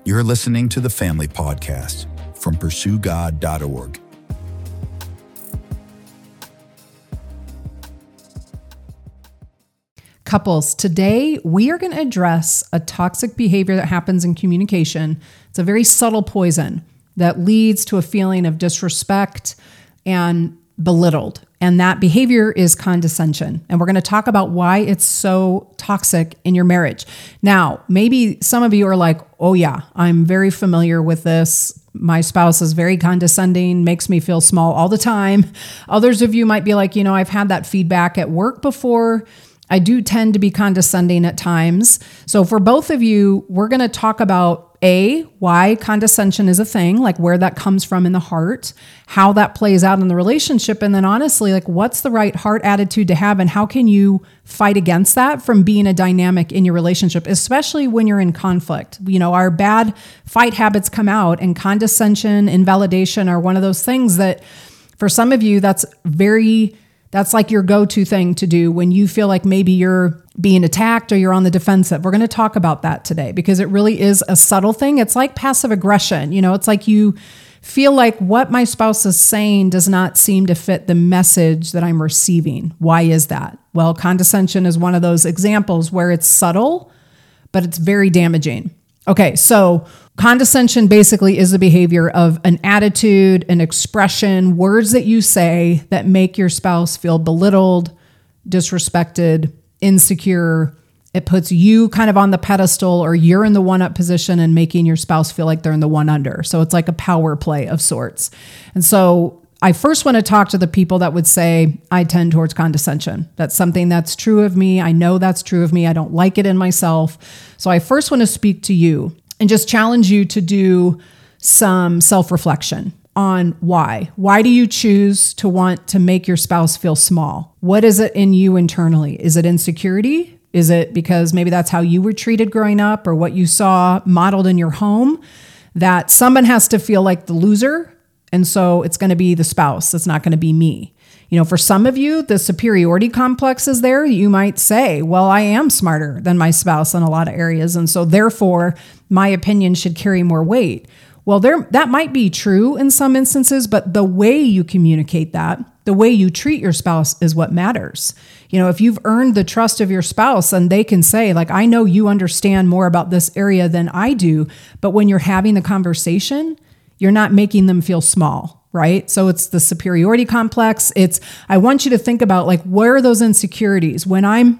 You're listening to the Family Podcast from PursueGod.org. Couples, today we are going to address a toxic behavior that happens in communication. It's a very subtle poison that leads to a feeling of disrespect and belittled. And that behavior is condescension. And we're going to talk about why it's so toxic in your marriage. Now, maybe some of you are like, oh yeah, I'm very familiar with this. My spouse is very condescending, makes me feel small all the time. Others of you might be like, I've had that feedback at work before. I do tend to be condescending at times. So for both of you, we're going to talk about why condescension is a thing, like where that comes from in the heart, how that plays out in the relationship, and then honestly, like what's the right heart attitude to have and how can you fight against that from being a dynamic in your relationship, especially when you're in conflict. Our bad fight habits come out, and condescension, invalidation are one of those things that for some of you, that's like your go-to thing to do when you feel like maybe you're being attacked or you're on the defensive. We're going to talk about that today because it really is a subtle thing. It's like passive aggression. It's like you feel like what my spouse is saying does not seem to fit the message that I'm receiving. Why is that? Well, condescension is one of those examples where it's subtle, but it's very damaging. Okay, so condescension basically is the behavior of an attitude, an expression, words that you say that make your spouse feel belittled, disrespected, insecure. It puts you kind of on the pedestal, or you're in the one-up position and making your spouse feel like they're in the one-under. So it's like a power play of sorts. And so I first want to talk to the people that would say, I tend towards condescension. That's something that's true of me. I know that's true of me. I don't like it in myself. So I first want to speak to you and just challenge you to do some self-reflection on why. Why do you choose to want to make your spouse feel small? What is it in you internally? Is it insecurity? Is it because maybe that's how you were treated growing up or what you saw modeled in your home, that someone has to feel like the loser? And so it's going to be the spouse. It's not going to be me. For some of you, the superiority complex is there. You might say, well, I am smarter than my spouse in a lot of areas. And so therefore, my opinion should carry more weight. Well, that might be true in some instances, but the way you communicate that, the way you treat your spouse is what matters. If you've earned the trust of your spouse and they can say, like, I know you understand more about this area than I do, but when you're having the conversation, you're not making them feel small, right? So it's the superiority complex. I want you to think about, like, where are those insecurities? When I'm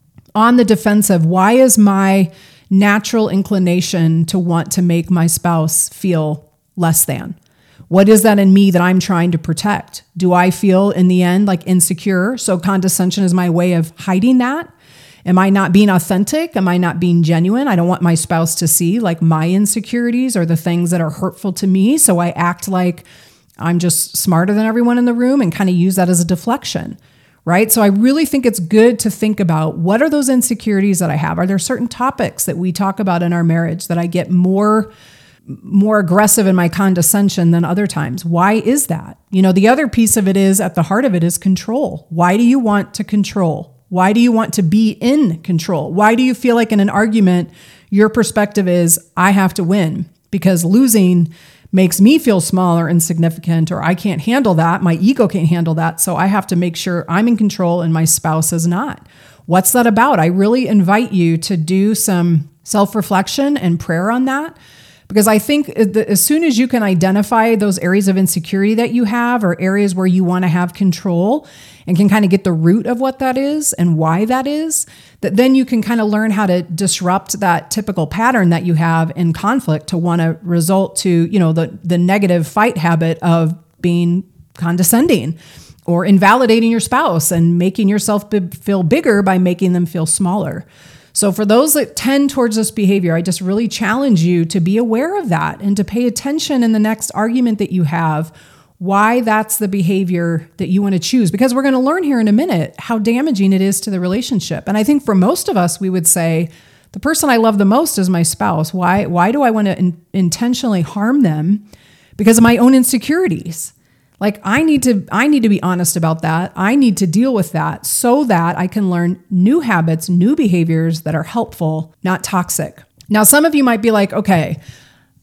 on the defensive, why is my natural inclination to want to make my spouse feel less than? What is that in me that I'm trying to protect? Do I feel in the end like insecure? So condescension is my way of hiding that. Am I not being authentic? Am I not being genuine? I don't want my spouse to see like my insecurities or the things that are hurtful to me. So I act like I'm just smarter than everyone in the room and kind of use that as a deflection, right? So I really think it's good to think about, what are those insecurities that I have? Are there certain topics that we talk about in our marriage that I get more aggressive in my condescension than other times? Why is that? The other piece of it is, at the heart of it is control. Why do you want to control? Why do you want to be in control? Why do you feel like in an argument, your perspective is, I have to win because losing makes me feel small or insignificant, or I can't handle that. My ego can't handle that. So I have to make sure I'm in control and my spouse is not. What's that about? I really invite you to do some self-reflection and prayer on that. Because I think as soon as you can identify those areas of insecurity that you have, or areas where you want to have control, and can kind of get the root of what that is and why that is, that then you can kind of learn how to disrupt that typical pattern that you have in conflict to want to result to, the negative fight habit of being condescending or invalidating your spouse and making yourself feel bigger by making them feel smaller. So for those that tend towards this behavior, I just really challenge you to be aware of that and to pay attention in the next argument that you have, why that's the behavior that you want to choose. Because we're going to learn here in a minute how damaging it is to the relationship. And I think for most of us, we would say, the person I love the most is my spouse. Why do I want to intentionally harm them? Because of my own insecurities. Like I need to be honest about that. I need to deal with that so that I can learn new habits, new behaviors that are helpful, not toxic. Now, some of you might be like, okay,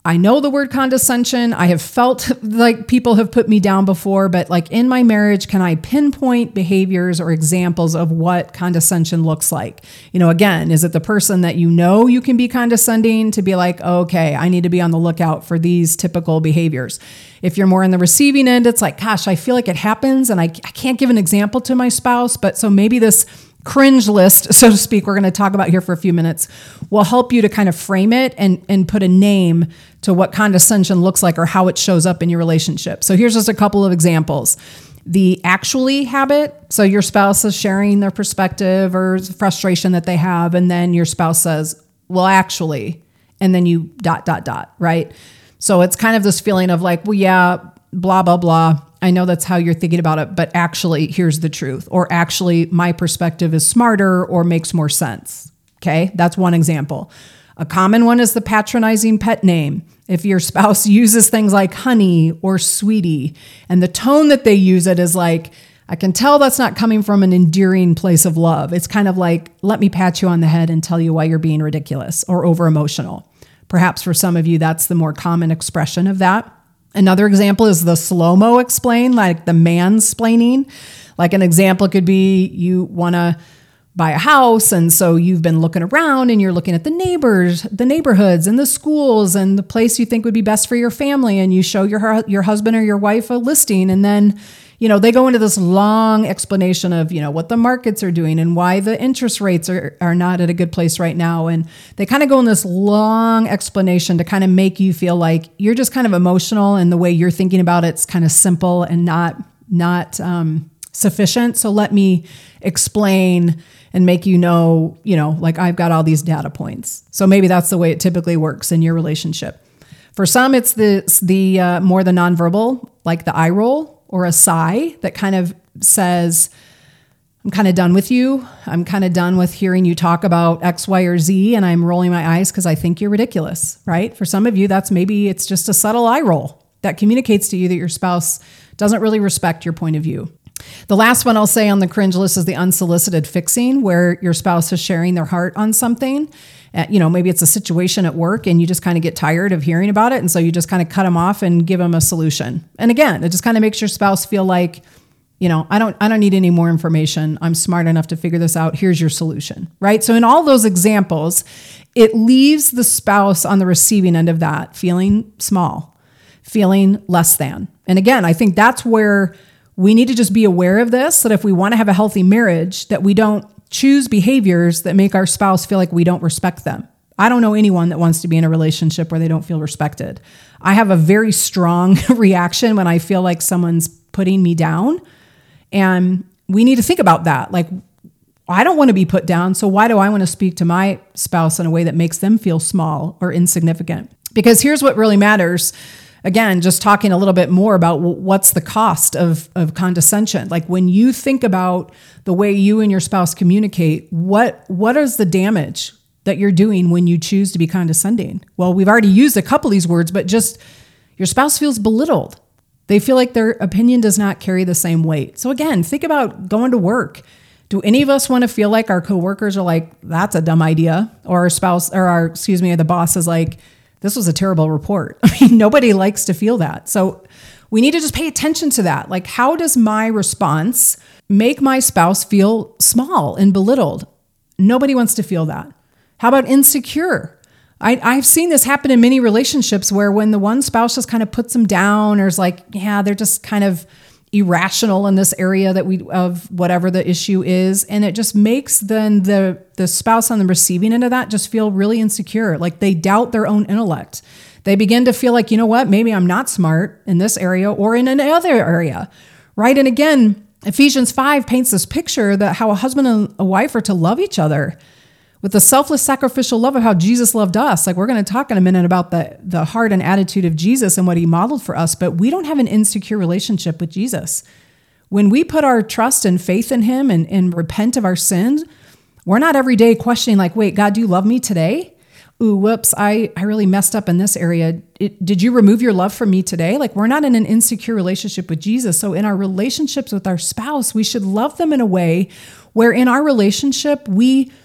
I know the word condescension. I have felt like people have put me down before, but like in my marriage, can I pinpoint behaviors or examples of what condescension looks like? Again, is it the person that you can be condescending to be like, okay, I need to be on the lookout for these typical behaviors. If you're more in the receiving end, it's like, gosh, I feel like it happens and I can't give an example to my spouse, but so maybe this cringe list, so to speak, we're going to talk about here for a few minutes, will help you to kind of frame it and put a name to what condescension looks like or how it shows up in your relationship. So here's just a couple of examples. The actually habit. So your spouse is sharing their perspective or frustration that they have, and then your spouse says, well, actually, and then you ... right? So it's kind of this feeling of like, well, yeah, blah, blah, blah. I know that's how you're thinking about it, but actually, here's the truth. Or actually, my perspective is smarter or makes more sense. Okay, that's one example. A common one is the patronizing pet name. If your spouse uses things like honey or sweetie, and the tone that they use it is like, I can tell that's not coming from an endearing place of love. It's kind of like, let me pat you on the head and tell you why you're being ridiculous or over emotional. Perhaps for some of you, that's the more common expression of that. Another example is the slow-mo explain, like the mansplaining. Like an example could be you want to buy a house, and so you've been looking around and you're looking at the neighbors, the neighborhoods and the schools and the place you think would be best for your family, and you show your husband or your wife a listing, and then they go into this long explanation of, what the markets are doing and why the interest rates are not at a good place right now. And they kind of go in this long explanation to kind of make you feel like you're just kind of emotional, and the way you're thinking about it's kind of simple and not sufficient. So let me explain and make like I've got all these data points. So maybe that's the way it typically works in your relationship. For some, it's the more the nonverbal, like the eye roll, or a sigh that kind of says, I'm kind of done with you. I'm kind of done with hearing you talk about X, Y, or Z, and I'm rolling my eyes because I think you're ridiculous, right? For some of you, it's just a subtle eye roll that communicates to you that your spouse doesn't really respect your point of view. The last one I'll say on the cringe list is the unsolicited fixing, where your spouse is sharing their heart on something. Maybe it's a situation at work and you just kind of get tired of hearing about it. And so you just kind of cut them off and give them a solution. And again, it just kind of makes your spouse feel like, I don't need any more information. I'm smart enough to figure this out. Here's your solution, right? So in all those examples, it leaves the spouse on the receiving end of that feeling small, feeling less than. And again, I think that's where we need to just be aware of this, that if we want to have a healthy marriage, that we don't choose behaviors that make our spouse feel like we don't respect them. I don't know anyone that wants to be in a relationship where they don't feel respected. I have a very strong reaction when I feel like someone's putting me down. And we need to think about that. Like, I don't want to be put down, so why do I want to speak to my spouse in a way that makes them feel small or insignificant? Because here's what really matters. Again, just talking a little bit more about what's the cost of condescension. Like when you think about the way you and your spouse communicate, what is the damage that you're doing when you choose to be condescending? Well, we've already used a couple of these words, but just your spouse feels belittled. They feel like their opinion does not carry the same weight. So again, think about going to work. Do any of us want to feel like our coworkers are like, that's a dumb idea? Or our spouse, or the boss is like, this was a terrible report. I mean, nobody likes to feel that. So we need to just pay attention to that. Like, how does my response make my spouse feel small and belittled? Nobody wants to feel that. How about insecure? I've seen this happen in many relationships where when the one spouse just kind of puts them down or is like, yeah, they're just kind of irrational in this area of whatever the issue is. And it just makes then the spouse on the receiving end of that just feel really insecure. Like they doubt their own intellect. They begin to feel like, you know what, maybe I'm not smart in this area or in another area, right? And again, Ephesians 5 paints this picture that how a husband and a wife are to love each other with the selfless sacrificial love of how Jesus loved us. Like we're going to talk in a minute about the heart and attitude of Jesus and what he modeled for us, but we don't have an insecure relationship with Jesus. When we put our trust and faith in him and repent of our sins, we're not every day questioning like, wait, God, do you love me today? Ooh, whoops, I really messed up in this area. Did you remove your love from me today? Like we're not in an insecure relationship with Jesus. So in our relationships with our spouse, we should love them in a way where in our relationship, we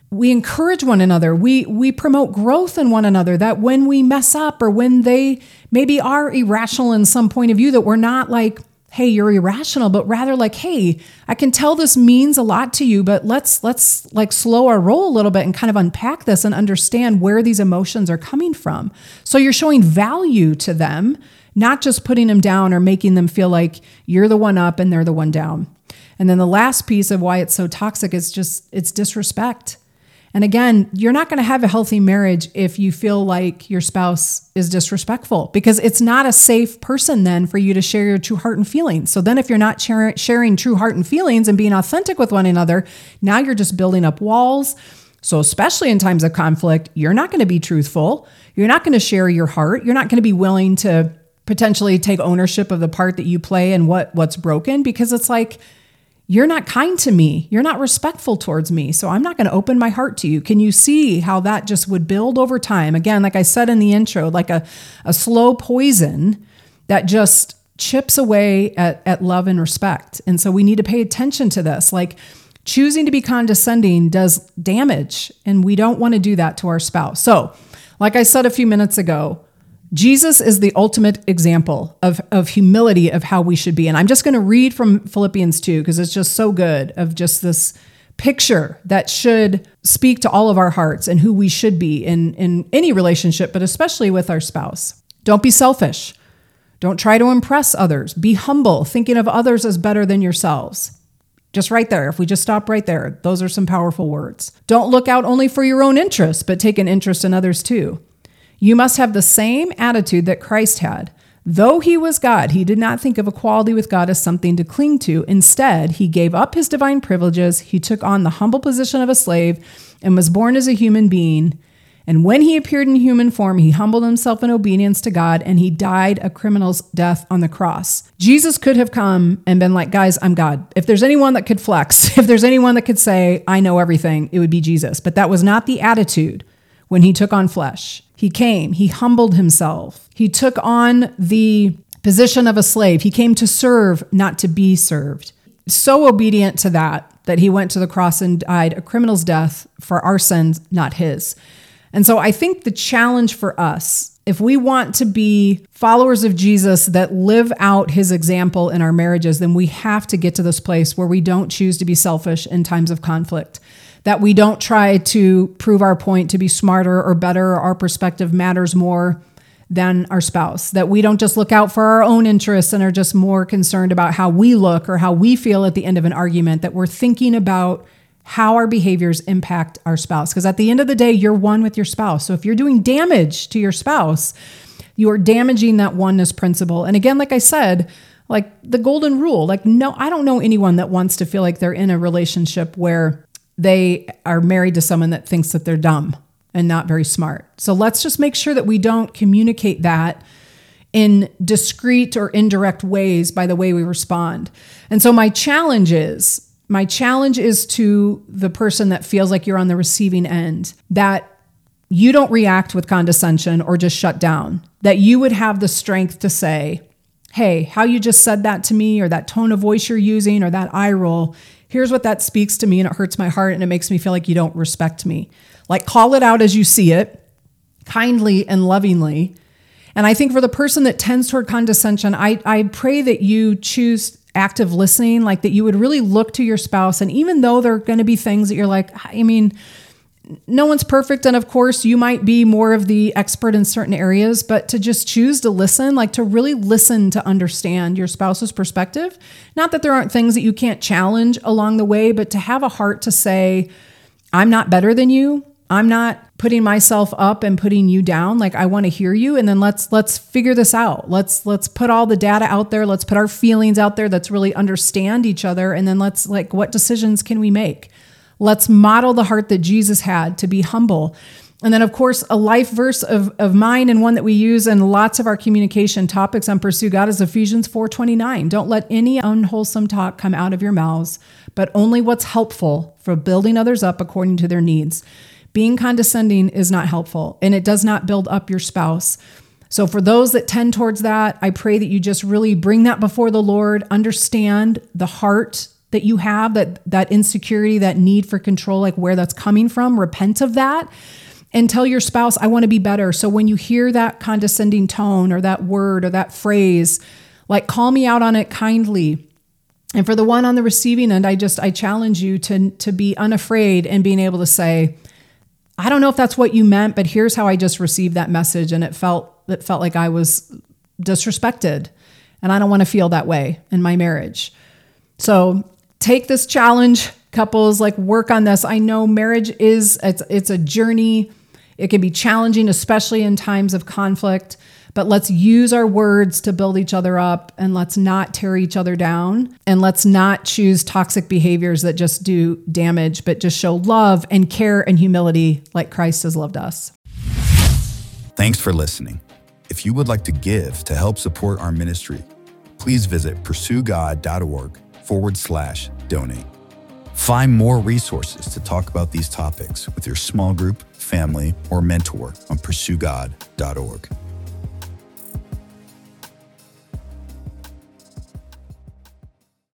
we encourage one another. We promote growth in one another, that when we mess up or when they maybe are irrational in some point of view, that we're not like, hey, you're irrational, but rather like, hey, I can tell this means a lot to you, but let's like slow our roll a little bit and kind of unpack this and understand where these emotions are coming from. So you're showing value to them, not just putting them down or making them feel like you're the one up and they're the one down. And then the last piece of why it's so toxic is it's disrespect. And again, you're not going to have a healthy marriage if you feel like your spouse is disrespectful, because it's not a safe person then for you to share your true heart and feelings. So then if you're not sharing true heart and feelings and being authentic with one another, now you're just building up walls. So especially in times of conflict, you're not going to be truthful. You're not going to share your heart. You're not going to be willing to potentially take ownership of the part that you play and what's broken, because it's like, you're not kind to me. You're not respectful towards me. So I'm not going to open my heart to you. Can you see how that just would build over time? Again, like I said in the intro, like a slow poison that just chips away at love and respect. And so we need to pay attention to this. Like choosing to be condescending does damage, and we don't want to do that to our spouse. So like I said a few minutes ago, Jesus is the ultimate example of humility, of how we should be. And I'm just going to read from Philippians 2 because it's just so good, of just this picture that should speak to all of our hearts and who we should be in any relationship, but especially with our spouse. Don't be selfish. Don't try to impress others. Be humble, thinking of others as better than yourselves. Just right there. If we just stop right there, those are some powerful words. Don't look out only for your own interests, but take an interest in others too. You must have the same attitude that Christ had. Though he was God, he did not think of equality with God as something to cling to. Instead, he gave up his divine privileges. He took on the humble position of a slave and was born as a human being. And when he appeared in human form, he humbled himself in obedience to God, and he died a criminal's death on the cross. Jesus could have come and been like, guys, I'm God. If there's anyone that could flex, if there's anyone that could say, I know everything, it would be Jesus. But that was not the attitude when he took on flesh. He came, he humbled himself. He took on the position of a slave. He came to serve, not to be served. So obedient to that he went to the cross and died a criminal's death for our sins, not his. And so I think the challenge for us, if we want to be followers of Jesus that live out his example in our marriages, then we have to get to this place where we don't choose to be selfish in times of conflict. That we don't try to prove our point to be smarter or better, or our perspective matters more than our spouse. That we don't just look out for our own interests and are just more concerned about how we look or how we feel at the end of an argument. That we're thinking about how our behaviors impact our spouse. Because at the end of the day, you're one with your spouse. So if you're doing damage to your spouse, you are damaging that oneness principle. And again, like I said, like the golden rule, like no, I don't know anyone that wants to feel like they're in a relationship where they are married to someone that thinks that they're dumb and not very smart. So let's just make sure that we don't communicate that in discreet or indirect ways by the way we respond. And so my challenge is to the person that feels like you're on the receiving end, that you don't react with condescension or just shut down, that you would have the strength to say, hey, how you just said that to me, or that tone of voice you're using, or that eye roll, here's what that speaks to me, and it hurts my heart, and it makes me feel like you don't respect me. Like, call it out as you see it, kindly and lovingly. And I think for the person that tends toward condescension, I pray that you choose active listening, like that you would really look to your spouse. And even though there are going to be things that you're like, I mean, no one's perfect. And of course, you might be more of the expert in certain areas, but to just choose to listen, like to really listen to understand your spouse's perspective. Not that there aren't things that you can't challenge along the way, but to have a heart to say, I'm not better than you. I'm not putting myself up and putting you down. Like, I want to hear you. And then let's figure this out. Let's put all the data out there. Let's put our feelings out there. Let's really understand each other. And then what decisions can we make? Let's model the heart that Jesus had to be humble. And then, of course, a life verse of mine, and one that we use in lots of our communication topics on Pursue God, is Ephesians 4:29. Don't let any unwholesome talk come out of your mouths, but only what's helpful for building others up according to their needs. Being condescending is not helpful, and it does not build up your spouse. So for those that tend towards that, I pray that you just really bring that before the Lord, understand the heart that you have, that insecurity, that need for control, like where that's coming from, repent of that and tell your spouse, I want to be better. So when you hear that condescending tone or that word or that phrase, like call me out on it kindly. And for the one on the receiving end, I challenge you to be unafraid and being able to say, I don't know if that's what you meant, but here's how I just received that message. And it felt like I was disrespected. And I don't want to feel that way in my marriage. So take this challenge, couples, like work on this. I know marriage it's a journey. It can be challenging, especially in times of conflict, but let's use our words to build each other up, and let's not tear each other down, and let's not choose toxic behaviors that just do damage, but just show love and care and humility like Christ has loved us. Thanks for listening. If you would like to give to help support our ministry, please visit pursuegod.org/donate. Find more resources to talk about these topics with your small group, family, or mentor on pursuegod.org.